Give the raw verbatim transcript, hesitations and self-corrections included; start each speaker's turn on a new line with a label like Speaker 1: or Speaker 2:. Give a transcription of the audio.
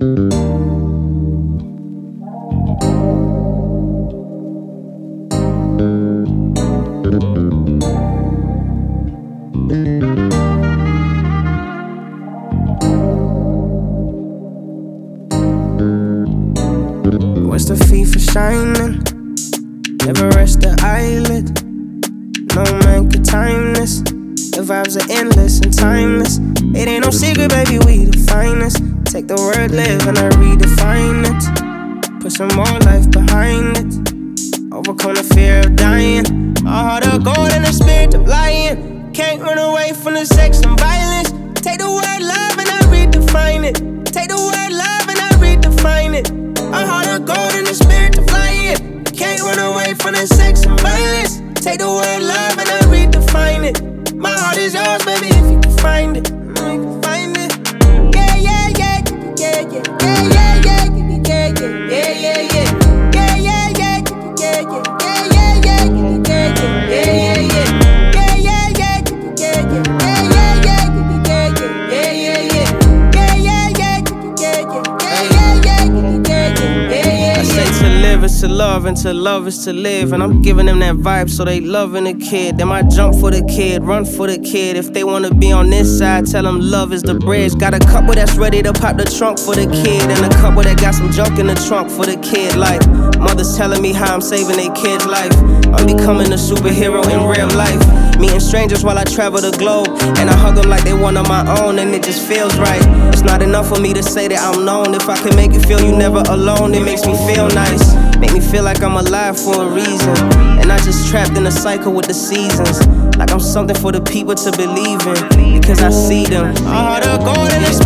Speaker 1: What's the fee for shining? Never rest the eyelid. No man could time this. The vibes are endless and timeless. It ain't no secret, baby, we the finest. Take the word live and I redefine it. Put some more life behind it. Overcome the fear of dying. A heart of gold and a spirit of lying. Can't run away from the sex and violence. Take the word love and I redefine it. Take the word love and I redefine it. A heart of gold and a spirit of lying. Can't run away from the sex and violence. Take the word love and I redefine it. My heart is yours, baby, if you can find it. You can find it. Yeah, yeah, yeah, yeah, yeah, yeah, yeah, yeah, yeah, yeah, yeah, yeah, yeah. Yeah, yeah, yeah, yeah, yeah, yeah, yeah, yeah, yeah, yeah, yeah, yeah, yeah. Is to love and to love is to live. And I'm giving them that vibe so they loving the kid. They might jump for the kid, run for the kid. If they wanna be on this side, tell them love is the bridge. Got a couple that's ready to pop the trunk for the kid, and a couple that got some junk in the trunk for the kid. Like mothers telling me how I'm saving their kid's life. I'm becoming a superhero in real life. Meeting strangers while I travel the globe, and I hug them like they one of my own, and it just feels right. It's not enough for me to say that I'm known. If I can make you feel you never alone, it makes me feel nice. Make me feel like I'm alive for a reason, and not just trapped in a cycle with the seasons. Like I'm something for the people to believe in, because I see them. A heart of gold and a